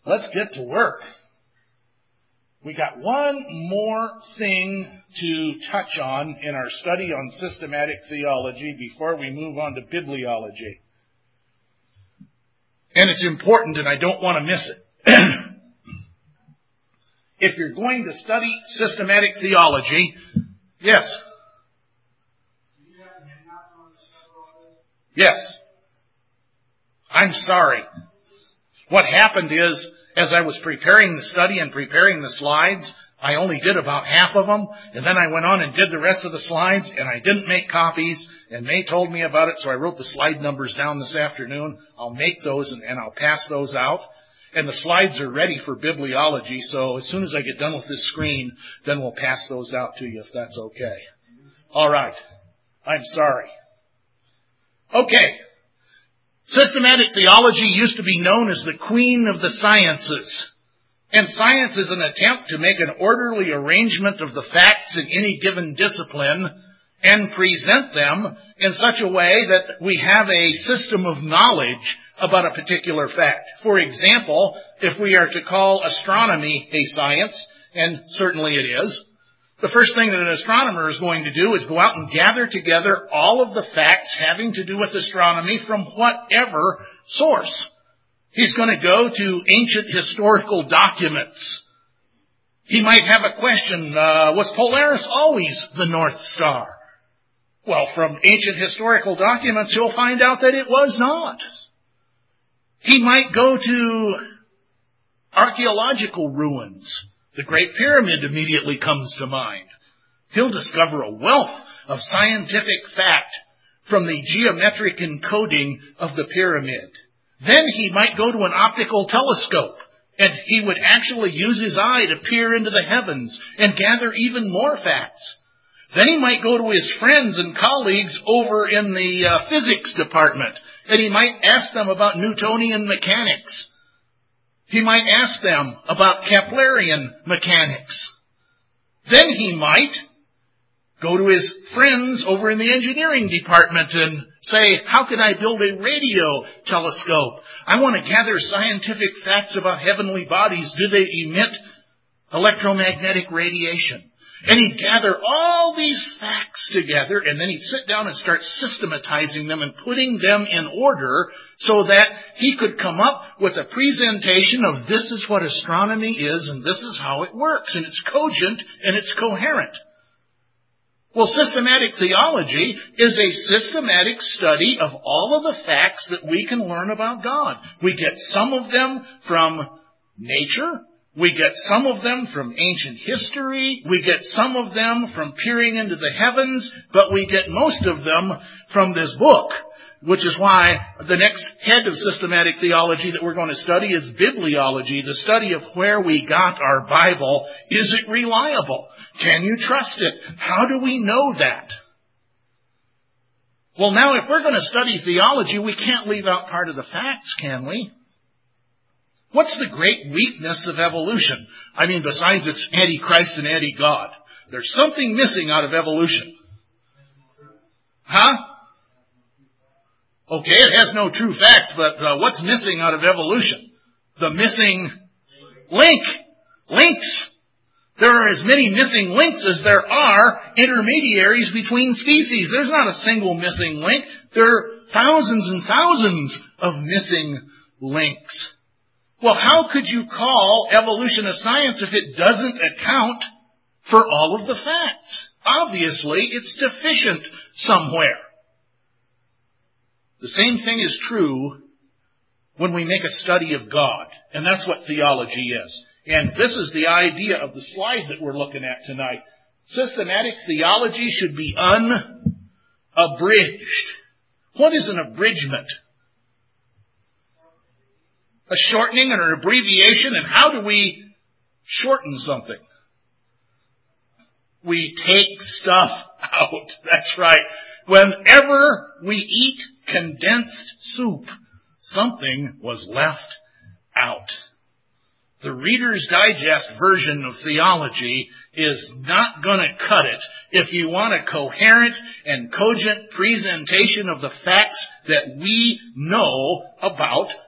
Let's get to work. We got one more thing to touch on in our study on systematic theology before we move on to bibliology. And it's important, and I don't want to miss it. If you're going to study systematic theology, yes. Yes. I'm sorry. What happened is, as I was preparing the study and preparing the slides, I only did about half of them, and then I went on and did the rest of the slides, and I didn't make copies, and May told me about it, so I wrote the slide numbers down this afternoon. I'll make those, and I'll pass those out. And the slides are ready for bibliology, so as soon as I get done with this screen, then we'll pass those out to you, if that's okay. All right. I'm sorry. Okay. Systematic theology used to be known as the queen of the sciences. And science is an attempt to make an orderly arrangement of the facts in any given discipline and present them in such a way that we have a system of knowledge about a particular fact. For example, if we are to call astronomy a science, and certainly it is, the first thing that an astronomer is going to do is go out and gather together all of the facts having to do with astronomy from whatever source. He's going to go to ancient historical documents. He might have a question, was Polaris always the North Star? Well, from ancient historical documents, you'll find out that it was not. He might go to archaeological ruins. The Great Pyramid immediately comes to mind. He'll discover a wealth of scientific fact from the geometric encoding of the pyramid. Then he might go to an optical telescope, and he would actually use his eye to peer into the heavens and gather even more facts. Then he might go to his friends and colleagues over in the physics department, and he might ask them about Newtonian mechanics. He might ask them about Keplerian mechanics. Then he might go to his friends over in the engineering department and say, how can I build a radio telescope? I want to gather scientific facts about heavenly bodies. Do they emit electromagnetic radiation? And he'd gather all these facts together, and then he'd sit down and start systematizing them and putting them in order so that he could come up with a presentation of this is what astronomy is and this is how it works, and it's cogent and it's coherent. Well, systematic theology is a systematic study of all of the facts that we can learn about God. We get some of them from nature. We get some of them from ancient history. We get some of them from peering into the heavens. But we get most of them from this book, which is why the next head of systematic theology that we're going to study is bibliology, the study of where we got our Bible. Is it reliable? Can you trust it? How do we know that? Well, now, if we're going to study theology, we can't leave out part of the facts, can we? What's the great weakness of evolution? I mean, besides it's anti-Christ and anti-God. There's something missing out of evolution. Huh? Okay, it has no true facts, but what's missing out of evolution? The missing link. Links. There are as many missing links as there are intermediaries between species. There's not a single missing link. There are thousands and thousands of missing links. Well, how could you call evolution a science if it doesn't account for all of the facts? Obviously, it's deficient somewhere. The same thing is true when we make a study of God, and that's what theology is. And this is the idea of the slide that we're looking at tonight. Systematic theology should be unabridged. What is an abridgment? A shortening and an abbreviation, and how do we shorten something? We take stuff out. That's right. Whenever we eat condensed soup, something was left out. The Reader's Digest version of theology is not going to cut it if you want a coherent and cogent presentation of the facts that we know about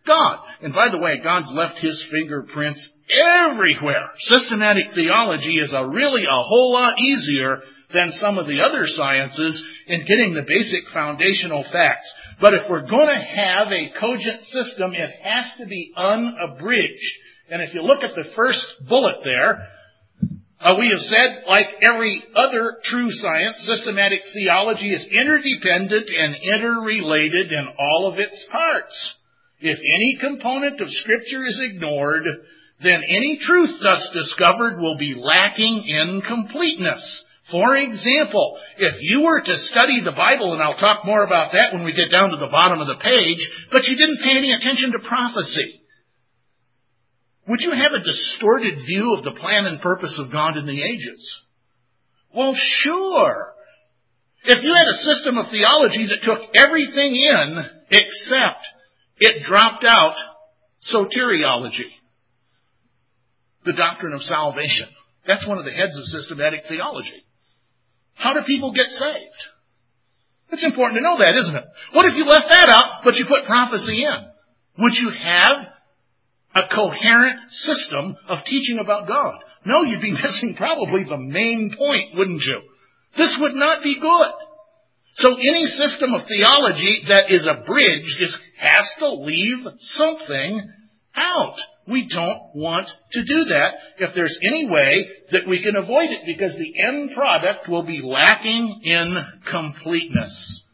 God. And by the way, God's left His fingerprints everywhere. Systematic theology is really a whole lot easier than some of the other sciences in getting the basic foundational facts. But if we're going to have a cogent system, it has to be unabridged. And if you look at the first bullet there, we have said, like every other true science, systematic theology is interdependent and interrelated in all of its parts. If any component of Scripture is ignored, then any truth thus discovered will be lacking in completeness. For example, if you were to study the Bible, and I'll talk more about that when we get down to the bottom of the page, but you didn't pay any attention to prophecy, would you have a distorted view of the plan and purpose of God in the ages? Well, sure. If you had a system of theology that took everything in except it dropped out soteriology, the doctrine of salvation. That's one of the heads of systematic theology. How do people get saved? It's important to know that, isn't it? What if you left that out, but you put prophecy in? Would you have a coherent system of teaching about God? No, you'd be missing probably the main point, wouldn't you? This would not be good. So any system of theology that is abridged has to leave something out. We don't want to do that if there's any way that we can avoid it, because the end product will be lacking in completeness.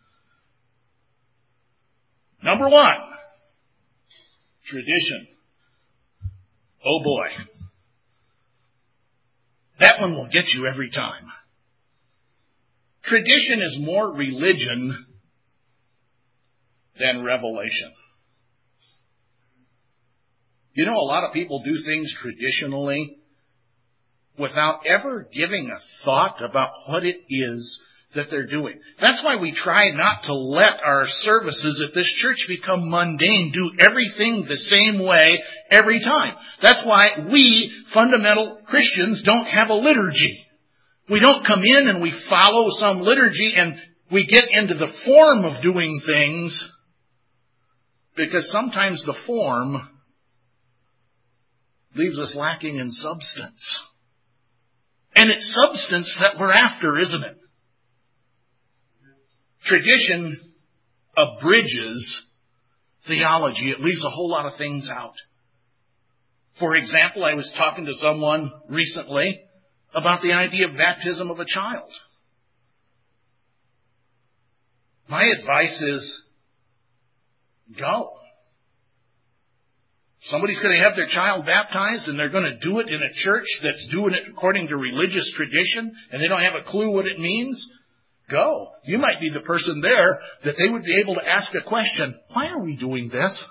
Number one, tradition. Oh boy. That one will get you every time. Tradition is more religion than revelation. You know, a lot of people do things traditionally without ever giving a thought about what it is that they're doing. That's why we try not to let our services at this church become mundane, do everything the same way every time. That's why we, fundamental Christians, don't have a liturgy. We don't come in and we follow some liturgy and we get into the form of doing things, because sometimes the form leaves us lacking in substance. And it's substance that we're after, isn't it? Tradition abridges theology. It leaves a whole lot of things out. For example, I was talking to someone recently about the idea of baptism of a child. My advice is, go. Somebody's going to have their child baptized and they're going to do it in a church that's doing it according to religious tradition and they don't have a clue what it means. Go. You might be the person there that they would be able to ask a question. Why are we doing this?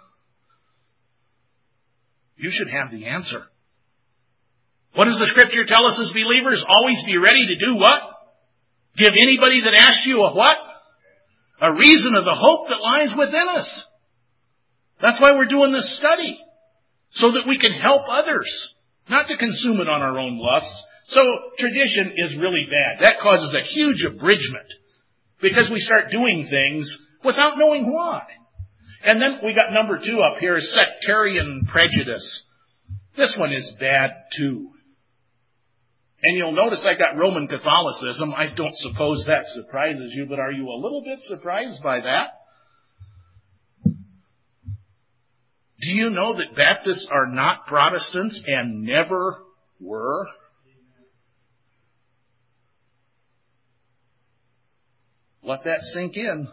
You should have the answer. What does the Scripture tell us as believers? Always be ready to do what? Give anybody that asks you a what? A reason of the hope that lies within us. That's why we're doing this study. So that we can help others. Not to consume it on our own lusts. So tradition is really bad. That causes a huge abridgment. Because we start doing things without knowing why. And then we got number 2 up here, sectarian prejudice. This one is bad too. And you'll notice I got Roman Catholicism. I don't suppose that surprises you, but are you a little bit surprised by that? Do you know that Baptists are not Protestants and never were? Let that sink in.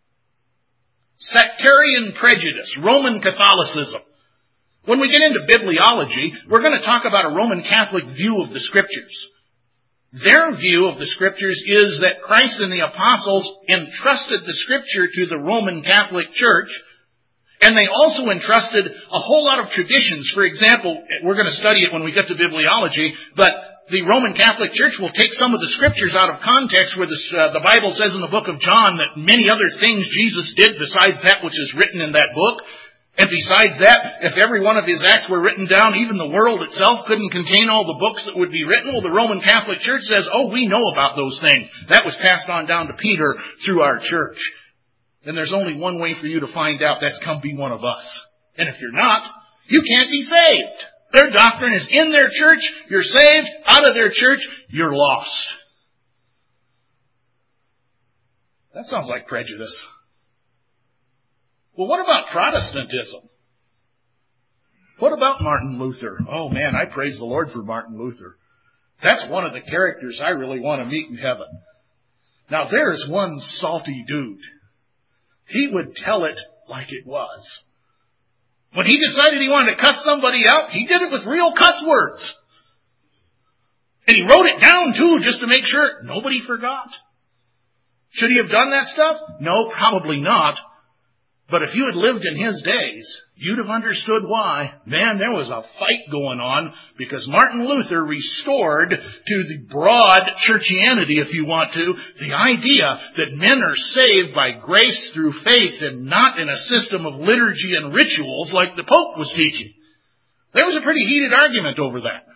Sectarian prejudice, Roman Catholicism. When we get into bibliology, we're going to talk about a Roman Catholic view of the Scriptures. Their view of the Scriptures is that Christ and the apostles entrusted the Scripture to the Roman Catholic Church, and they also entrusted a whole lot of traditions. For example, we're going to study it when we get to bibliology, but the Roman Catholic Church will take some of the Scriptures out of context where the Bible says in the book of John that many other things Jesus did besides that which is written in that book. And besides that, if every one of his acts were written down, even the world itself couldn't contain all the books that would be written. Well, the Roman Catholic Church says, oh, we know about those things. That was passed on down to Peter through our church. And there's only one way for you to find out. That's come be one of us. And if you're not, you can't be saved. Their doctrine is in their church, you're saved. Out of their church, you're lost. That sounds like prejudice. Well, what about Protestantism? What about Martin Luther? Oh man, I praise the Lord for Martin Luther. That's one of the characters I really want to meet in heaven. Now there is one salty dude. He would tell it like it was. When he decided he wanted to cuss somebody out, he did it with real cuss words. And he wrote it down too, just to make sure nobody forgot. Should he have done that stuff? No, probably not. But if you had lived in his days, you'd have understood why. Man, there was a fight going on because Martin Luther restored to the broad churchianity, if you want to, the idea that men are saved by grace through faith and not in a system of liturgy and rituals like the Pope was teaching. There was a pretty heated argument over that.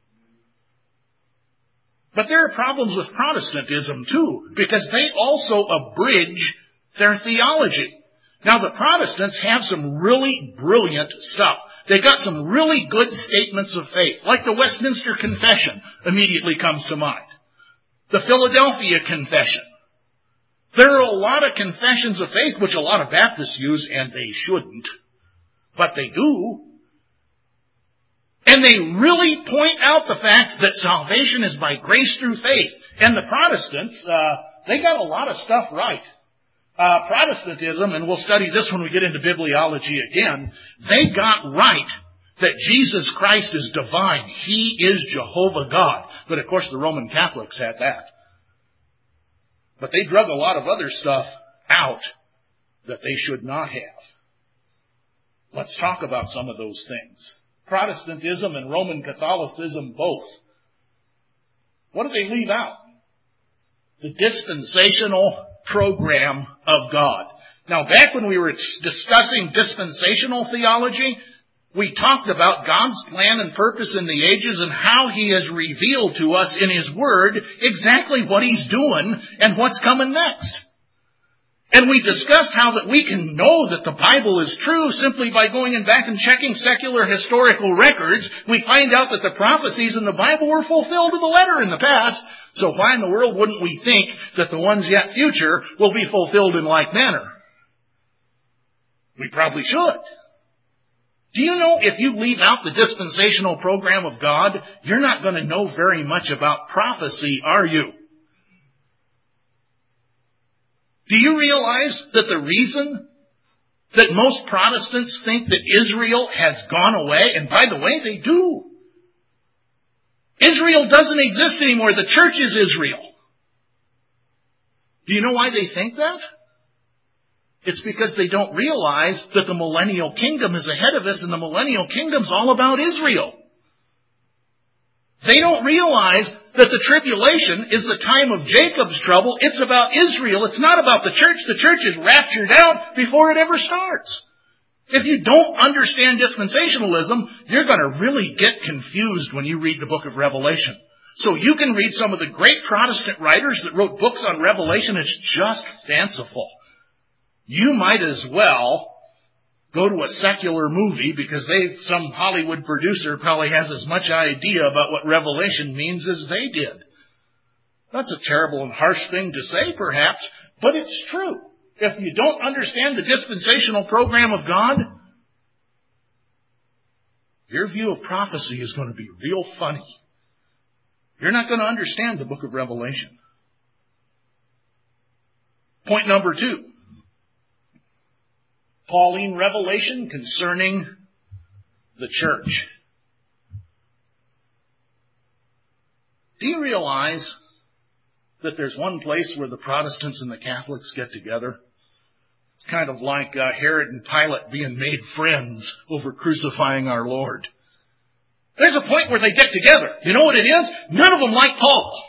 But there are problems with Protestantism too, because they also abridge their theology. Now, the Protestants have some really brilliant stuff. They've got some really good statements of faith, like the Westminster Confession immediately comes to mind. The Philadelphia Confession. There are a lot of confessions of faith, which a lot of Baptists use, and they shouldn't. But they do. And they really point out the fact that salvation is by grace through faith. And the Protestants, they got a lot of stuff right. Protestantism, and we'll study this when we get into bibliology again, they got right that Jesus Christ is divine. He is Jehovah God. But of course the Roman Catholics had that. But they drug a lot of other stuff out that they should not have. Let's talk about some of those things. Protestantism and Roman Catholicism both. What do they leave out? The dispensational program of God. Now, back when we were discussing dispensational theology, we talked about God's plan and purpose in the ages and how He has revealed to us in His Word exactly what He's doing and what's coming next. And we discussed how that we can know that the Bible is true simply by going back and checking secular historical records. We find out that the prophecies in the Bible were fulfilled to the letter in the past. So why in the world wouldn't we think that the ones yet future will be fulfilled in like manner? We probably should. Do you know if you leave out the dispensational program of God, you're not going to know very much about prophecy, are you? Do you realize that the reason that most Protestants think that Israel has gone away, and by the way, they do. Israel doesn't exist anymore. The church is Israel. Do you know why they think that? It's because they don't realize that the millennial kingdom is ahead of us, and the millennial kingdom's all about Israel. They don't realize that the tribulation is the time of Jacob's trouble. It's about Israel. It's not about the church. The church is raptured out before it ever starts. If you don't understand dispensationalism, you're going to really get confused when you read the book of Revelation. So you can read some of the great Protestant writers that wrote books on Revelation. It's just fanciful. You might as well go to a secular movie because some Hollywood producer probably has as much idea about what Revelation means as they did. That's a terrible and harsh thing to say, perhaps, but it's true. If you don't understand the dispensational program of God, your view of prophecy is going to be real funny. You're not going to understand the book of Revelation. Point number 2. Pauline revelation concerning the church. Do you realize that there's one place where the Protestants and the Catholics get together? It's kind of like Herod and Pilate being made friends over crucifying our Lord. There's a point where they get together. You know what it is? None of them like Paul.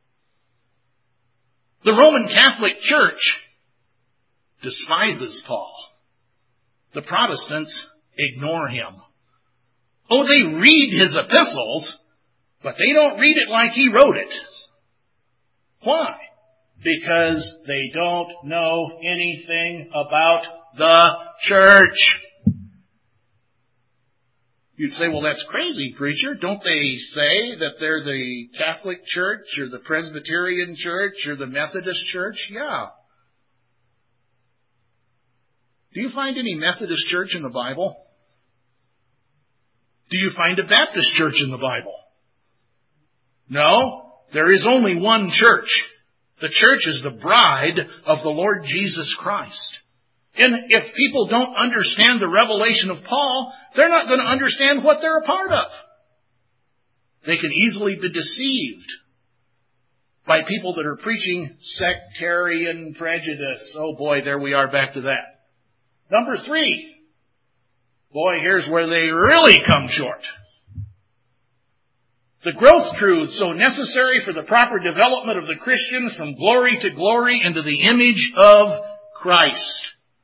The Roman Catholic Church despises Paul. The Protestants ignore him. Oh, they read his epistles, but they don't read it like he wrote it. Why? Because they don't know anything about the church. You'd say, well, that's crazy, preacher. Don't they say that they're the Catholic Church or the Presbyterian Church or the Methodist Church? Yeah. Do you find any Methodist church in the Bible? Do you find a Baptist church in the Bible? No. There is only one church. The church is the bride of the Lord Jesus Christ. And if people don't understand the revelation of Paul, they're not going to understand what they're a part of. They can easily be deceived by people that are preaching sectarian prejudice. Oh boy, there we are back to that. Number 3. Boy, here's where they really come short. The growth truths so necessary for the proper development of the Christian from glory to glory into the image of Christ.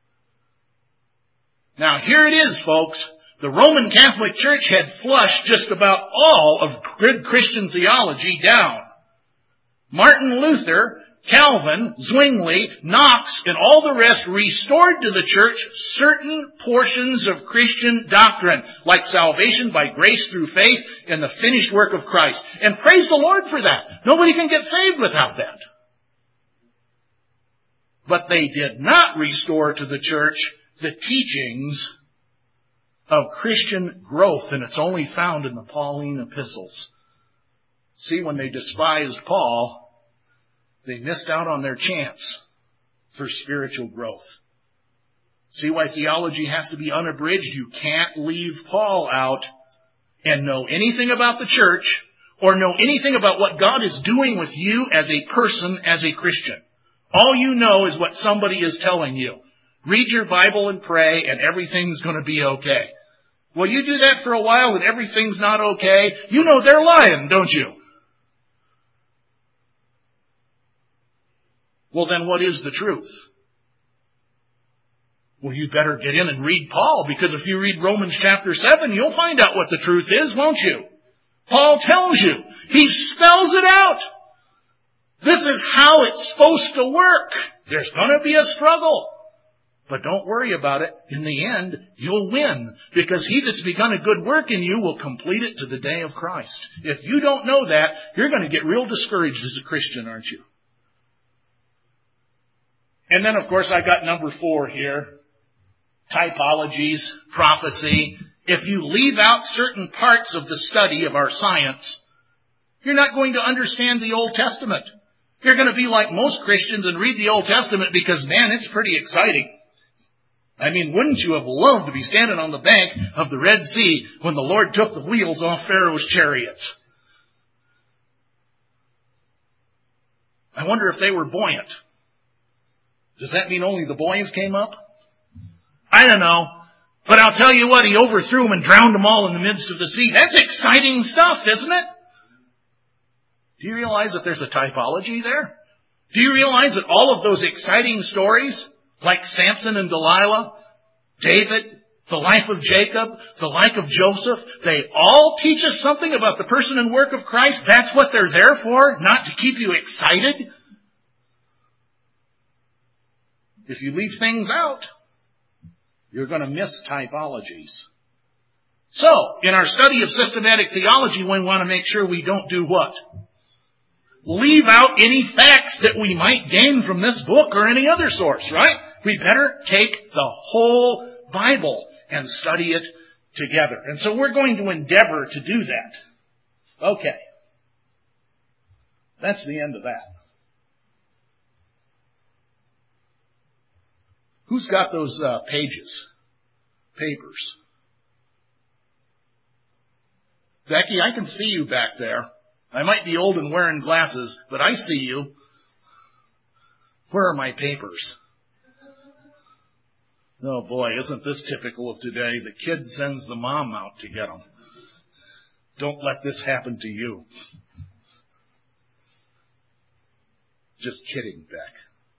Now, here it is, folks. The Roman Catholic Church had flushed just about all of good Christian theology down. Martin Luther, Calvin, Zwingli, Knox, and all the rest restored to the church certain portions of Christian doctrine, like salvation by grace through faith and the finished work of Christ. And praise the Lord for that. Nobody can get saved without that. But they did not restore to the church the teachings of Christian growth, and it's only found in the Pauline epistles. See, when they despised Paul, they missed out on their chance for spiritual growth. See why theology has to be unabridged? You can't leave Paul out and know anything about the church or know anything about what God is doing with you as a person, as a Christian. All you know is what somebody is telling you. Read your Bible and pray and everything's going to be okay. Well, you do that for a while and everything's not okay. You know they're lying, don't you? Well, then what is the truth? Well, you better get in and read Paul, because if you read Romans chapter 7, you'll find out what the truth is, won't you? Paul tells you. He spells it out. This is how it's supposed to work. There's going to be a struggle. But don't worry about it. In the end, you'll win, because he that's begun a good work in you will complete it to the day of Christ. If you don't know that, you're going to get real discouraged as a Christian, aren't you? And then, of course, I got number 4 here. Typologies, prophecy. If you leave out certain parts of the study of our science, you're not going to understand the Old Testament. You're going to be like most Christians and read the Old Testament because, man, it's pretty exciting. I mean, wouldn't you have loved to be standing on the bank of the Red Sea when the Lord took the wheels off Pharaoh's chariots? I wonder if they were buoyant. Does that mean only the boys came up? I don't know. But I'll tell you what, he overthrew them and drowned them all in the midst of the sea. That's exciting stuff, isn't it? Do you realize that there's a typology there? Do you realize that all of those exciting stories, like Samson and Delilah, David, the life of Jacob, the life of Joseph, they all teach us something about the person and work of Christ? That's what they're there for, not to keep you excited. If you leave things out, you're going to miss typologies. So, in our study of systematic theology, we want to make sure we don't do what? Leave out any facts that we might gain from this book or any other source, right? We better take the whole Bible and study it together. And so we're going to endeavor to do that. Okay. That's the end of that. Who's got those papers? Becky, I can see you back there. I might be old and wearing glasses, but I see you. Where are my papers? Oh boy, isn't this typical of today? The kid sends the mom out to get them. Don't let this happen to you. Just kidding, Beck.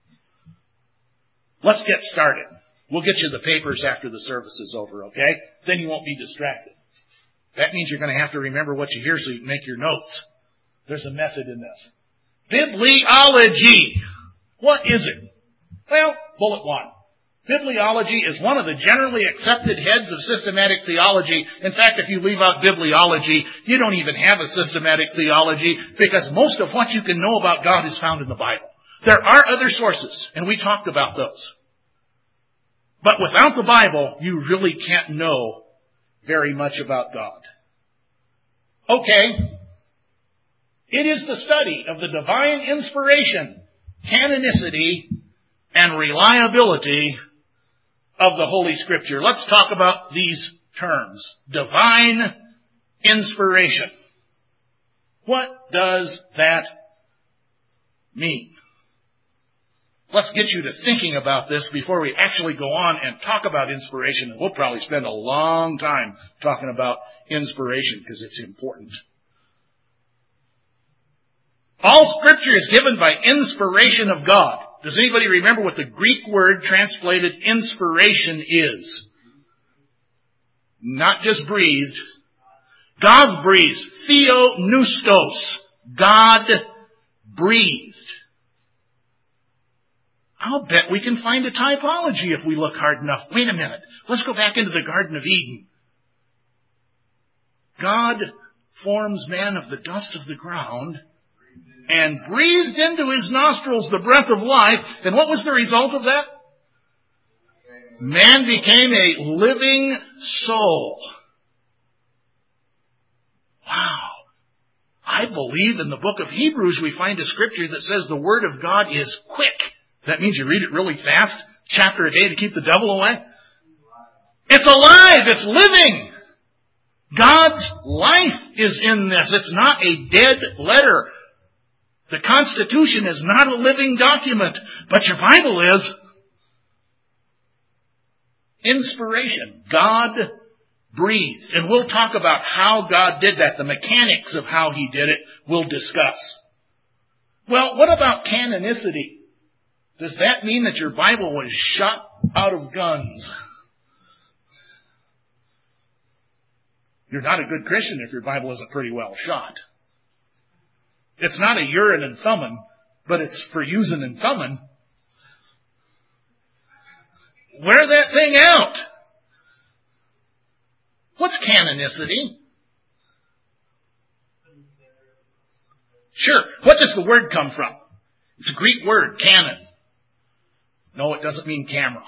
Let's get started. We'll get you the papers after the service is over, okay? Then you won't be distracted. That means you're going to have to remember what you hear so you can make your notes. There's a method in this. Bibliology. What is it? Well, bullet 1. Bibliology is one of the generally accepted heads of systematic theology. In fact, if you leave out bibliology, you don't even have a systematic theology, because most of what you can know about God is found in the Bible. There are other sources, and we talked about those. But without the Bible, you really can't know very much about God. Okay. It is the study of the divine inspiration, canonicity, and reliability of the Holy Scripture. Let's talk about these terms. Divine inspiration. What does that mean? Let's get you to thinking about this before we actually go on and talk about inspiration. We'll probably spend a long time talking about inspiration because it's important. All Scripture is given by inspiration of God. Does anybody remember what the Greek word translated inspiration is? Not just breathed. God breathed. Theopneustos. God breathed. I'll bet we can find a typology if we look hard enough. Wait a minute. Let's go back into the Garden of Eden. God forms man of the dust of the ground and breathed into his nostrils the breath of life. And what was the result of that? Man became a living soul. Wow. I believe in the book of Hebrews we find a scripture that says the Word of God is quick. That means you read it really fast, chapter a day to keep the devil away. It's alive. It's living. God's life is in this. It's not a dead letter. The Constitution is not a living document, but your Bible is. Inspiration. God breathed. And we'll talk about how God did that. The mechanics of how He did it we'll discuss. Well, what about canonicity? Does that mean that your Bible was shot out of guns? You're not a good Christian if your Bible isn't pretty well shot. It's not a Urim and Thummim, but it's for using and thumbing. Wear that thing out. What's canonicity? Sure. What does the word come from? It's a Greek word, canon. No, it doesn't mean camera.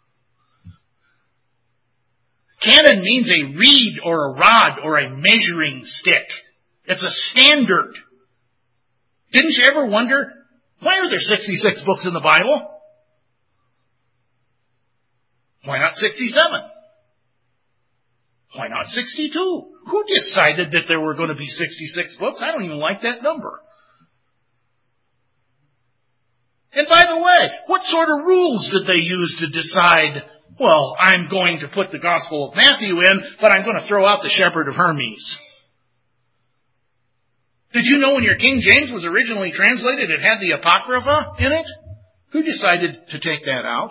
Canon means a reed or a rod or a measuring stick. It's a standard. Didn't you ever wonder, why are there 66 books in the Bible? Why not 67? Why not 62? Who decided that there were going to be 66 books? I don't even like that number. And by the way, what sort of rules did they use to decide, well, I'm going to put the Gospel of Matthew in, but I'm going to throw out the Shepherd of Hermes? Did you know when your King James was originally translated, it had the Apocrypha in it? Who decided to take that out?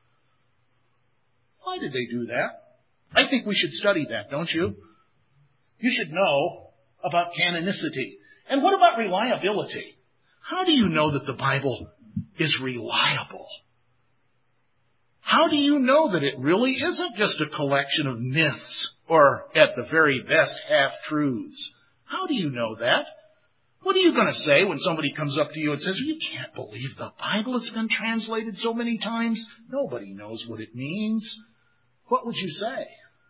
Why did they do that? I think we should study that, don't you? You should know about canonicity. And what about reliability? How do you know that the Bible is reliable? How do you know that it really isn't just a collection of myths or, at the very best, half-truths? How do you know that? What are you going to say when somebody comes up to you and says, you can't believe the Bible, it's been translated so many times? Nobody knows what it means. What would you say?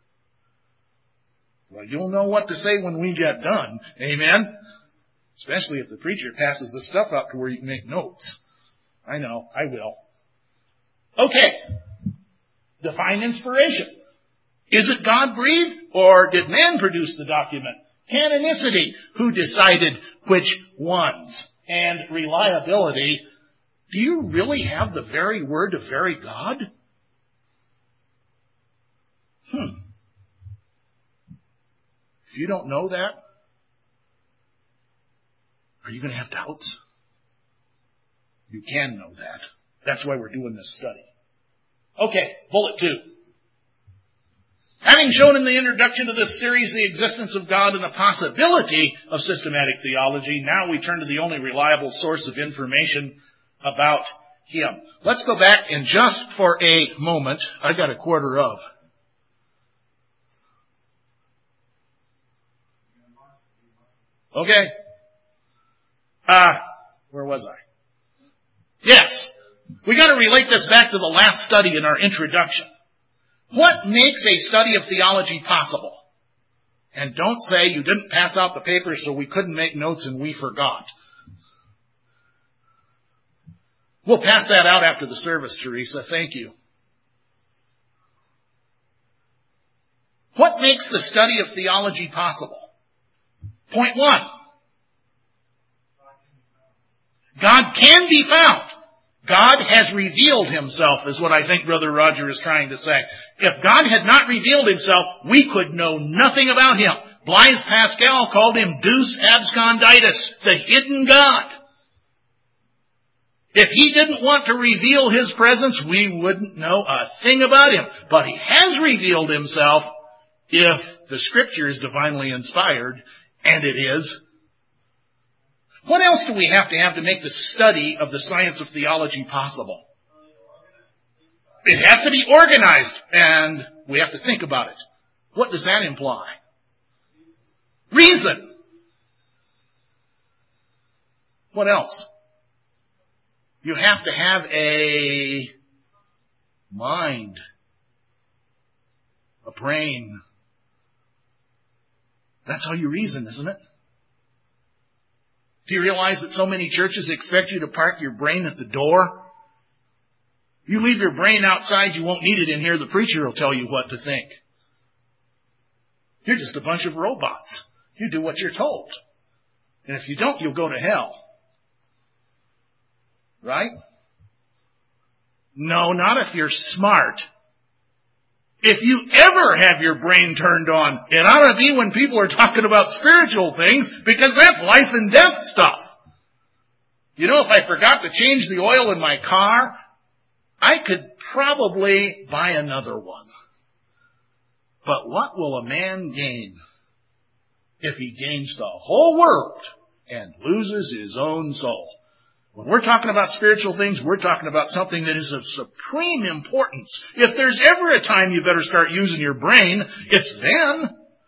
Well, you'll know what to say when we get done. Amen? Especially if the preacher passes the stuff out to where you can make notes. I know, I will. Okay. Divine inspiration. Is it God-breathed, or did man produce the document? Canonicity. Who decided which ones? And reliability. Do you really have the very word of very God? If you don't know that, are you going to have doubts? You can know that. That's why we're doing this study. Okay, bullet 2. Having shown in the introduction to this series the existence of God and the possibility of systematic theology, now we turn to the only reliable source of information about Him. Let's go back and just for a moment, I got a quarter of. Okay. Where was I? Yes. We got to relate this back to the last study in our introduction. What makes a study of theology possible? And don't say you didn't pass out the papers so we couldn't make notes and we forgot. We'll pass that out after the service, Teresa. Thank you. What makes the study of theology possible? Point 1. God can be found. God has revealed Himself, is what I think Brother Roger is trying to say. If God had not revealed Himself, we could know nothing about Him. Blaise Pascal called Him Deus Absconditus, the hidden God. If He didn't want to reveal His presence, we wouldn't know a thing about Him. But He has revealed Himself if the Scripture is divinely inspired, and it is. What else do we have to make the study of the science of theology possible? It has to be organized, and we have to think about it. What does that imply? Reason. What else? You have to have a mind, a brain. That's how you reason, isn't it? Do you realize that so many churches expect you to park your brain at the door? You leave your brain outside, you won't need it in here. The preacher will tell you what to think. You're just a bunch of robots. You do what you're told. And if you don't, you'll go to hell. Right? No, not if you're smart. If you ever have your brain turned on, it ought to be when people are talking about spiritual things, because that's life and death stuff. You know, if I forgot to change the oil in my car, I could probably buy another one. But what will a man gain if he gains the whole world and loses his own soul? When we're talking about spiritual things, we're talking about something that is of supreme importance. If there's ever a time you better start using your brain, it's then.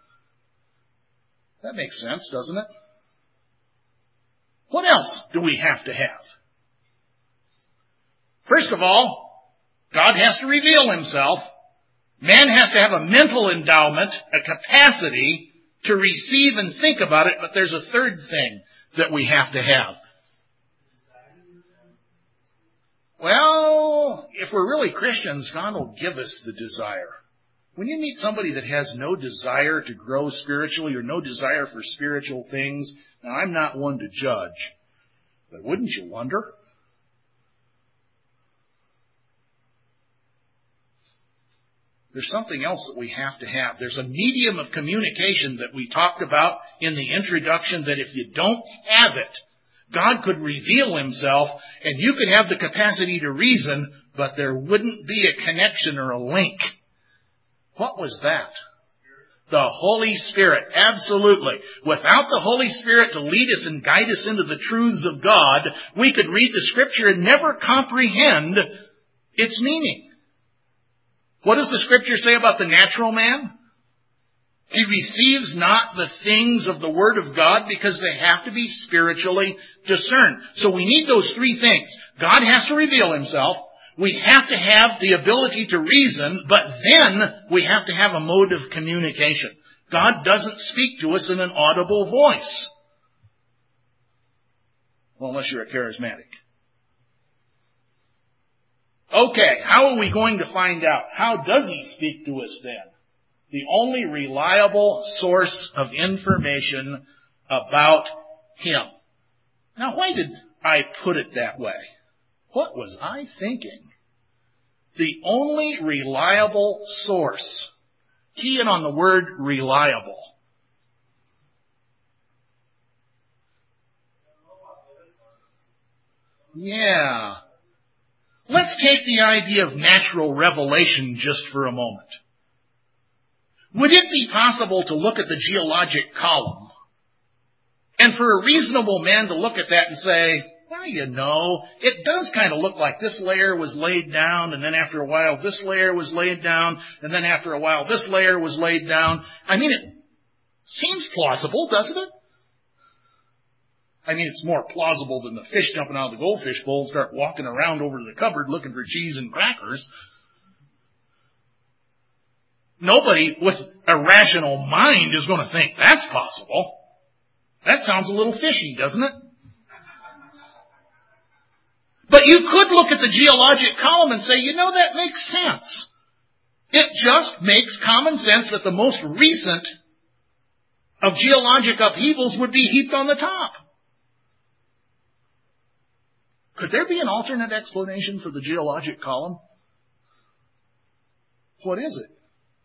That makes sense, doesn't it? What else do we have to have? First of all, God has to reveal Himself. Man has to have a mental endowment, a capacity to receive and think about it, but there's a third thing that we have to have. Well, if we're really Christians, God will give us the desire. When you meet somebody that has no desire to grow spiritually or no desire for spiritual things, now I'm not one to judge, but wouldn't you wonder? There's something else that we have to have. There's a medium of communication that we talked about in the introduction that if you don't have it, God could reveal Himself, and you could have the capacity to reason, but there wouldn't be a connection or a link. What was that? The Holy Spirit, absolutely. Without the Holy Spirit to lead us and guide us into the truths of God, we could read the Scripture and never comprehend its meaning. What does the Scripture say about the natural man? He receives not the things of the Word of God because they have to be spiritually discerned. So we need those three things. God has to reveal Himself. We have to have the ability to reason, but then we have to have a mode of communication. God doesn't speak to us in an audible voice. Well, unless you're a charismatic. Okay, how are we going to find out? How does He speak to us then? The only reliable source of information about Him. Now, why did I put it that way? What was I thinking? The only reliable source. Key in on the word reliable. Yeah. Let's take the idea of natural revelation just for a moment. Would it be possible to look at the geologic column and for a reasonable man to look at that and say, Well, it does kind of look like this layer was laid down, and then after a while this layer was laid down, and then after a while this layer was laid down. I mean, it seems plausible, doesn't it? I mean, it's more plausible than the fish jumping out of the goldfish bowl and start walking around over to the cupboard looking for cheese and crackers. Nobody with a rational mind is going to think that's possible. That sounds a little fishy, doesn't it? But you could look at the geologic column and say, that makes sense. It just makes common sense that the most recent of geologic upheavals would be heaped on the top. Could there be an alternate explanation for the geologic column? What is it?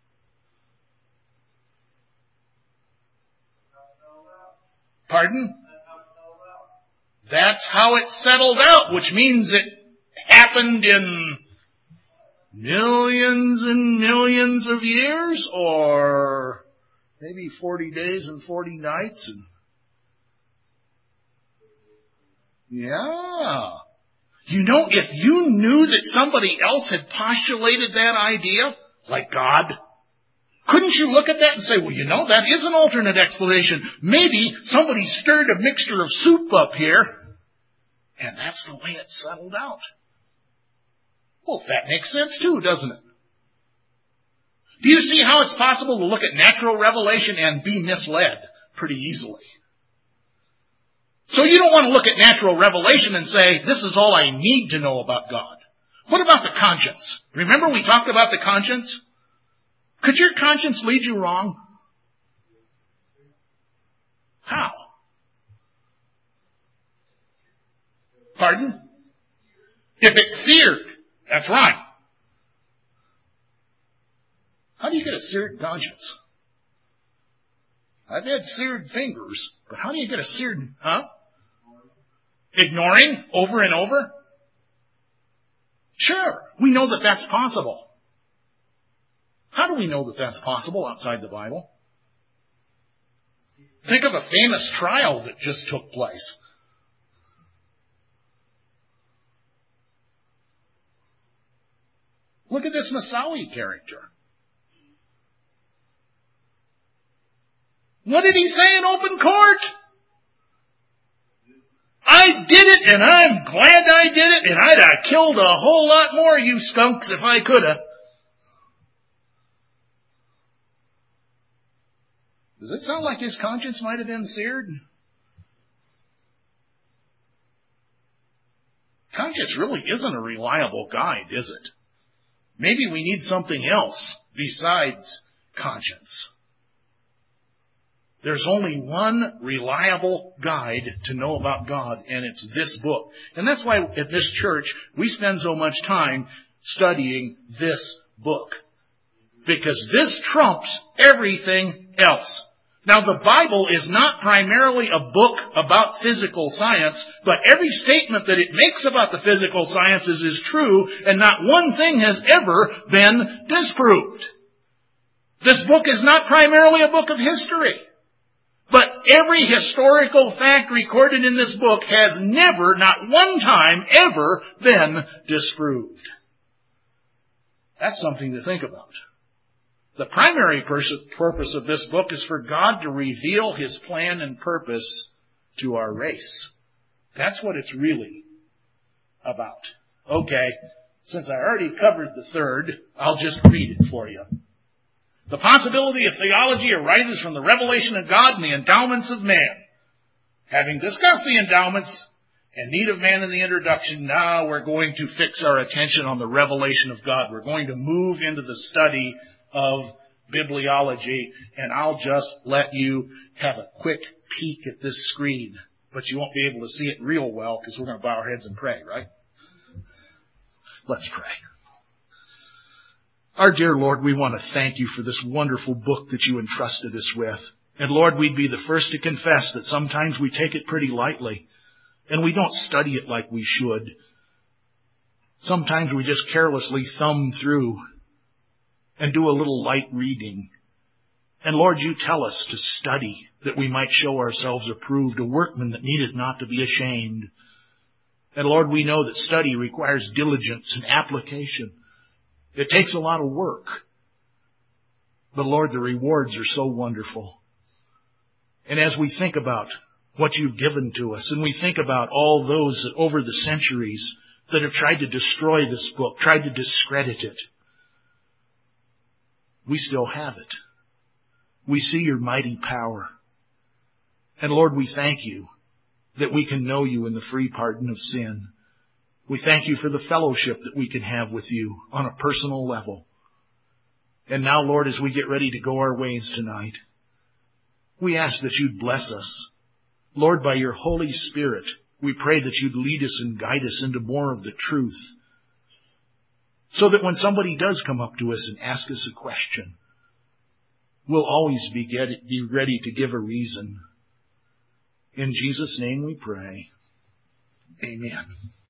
Pardon? That's how it settled out, which means it happened in millions and millions of years, or maybe 40 days and 40 nights. Yeah. If you knew that somebody else had postulated that idea, like God, couldn't you look at that and say, well, that is an alternate explanation. Maybe somebody stirred a mixture of soup up here, and that's the way it settled out. Well, that makes sense too, doesn't it? Do you see how it's possible to look at natural revelation and be misled pretty easily? So you don't want to look at natural revelation and say, this is all I need to know about God. What about the conscience? Remember we talked about the conscience? Could your conscience lead you wrong? How? Pardon? If it's seared. That's right. How do you get a seared conscience? I've had seared fingers, but how do you get a seared, Ignoring over and over? Sure, we know that that's possible. How do we know that that's possible outside the Bible? Think of a famous trial that just took place. Look at this Moussaoui character. What did he say in open court? I did it, and I'm glad I did it, and I'd have killed a whole lot more you skunks if I could have. Does it sound like his conscience might have been seared? Conscience really isn't a reliable guide, is it? Maybe we need something else besides conscience. There's only one reliable guide to know about God, and it's this book. And that's why at this church we spend so much time studying this book. Because this trumps everything else. Now, the Bible is not primarily a book about physical science, but every statement that it makes about the physical sciences is true, and not one thing has ever been disproved. This book is not primarily a book of history, but every historical fact recorded in this book has never, not one time, ever been disproved. That's something to think about. The primary purpose of this book is for God to reveal His plan and purpose to our race. That's what it's really about. Okay, since I already covered the third, I'll just read it for you. The possibility of theology arises from the revelation of God and the endowments of man. Having discussed the endowments and need of man in the introduction, now we're going to fix our attention on the revelation of God. We're going to move into the study of bibliology, and I'll just let you have a quick peek at this screen, but you won't be able to see it real well because we're going to bow our heads and pray, right? Let's pray. Our dear Lord, we want to thank you for this wonderful book that you entrusted us with. And Lord, we'd be the first to confess that sometimes we take it pretty lightly, and we don't study it like we should. Sometimes we just carelessly thumb through and do a little light reading. And Lord, you tell us to study that we might show ourselves approved, a workman that needeth not to be ashamed, And Lord, we know that study requires diligence and application. It takes a lot of work. But Lord, the rewards are so wonderful. And as we think about what you've given to us, and we think about all those that over the centuries that have tried to destroy this book, tried to discredit it, we still have it. We see your mighty power. And Lord, we thank you that we can know you in the free pardon of sin. We thank you for the fellowship that we can have with you on a personal level. And now, Lord, as we get ready to go our ways tonight, we ask that you'd bless us. Lord, by your Holy Spirit, we pray that you'd lead us and guide us into more of the truth, so that when somebody does come up to us and ask us a question, we'll always be ready to give a reason. In Jesus' name we pray. Amen.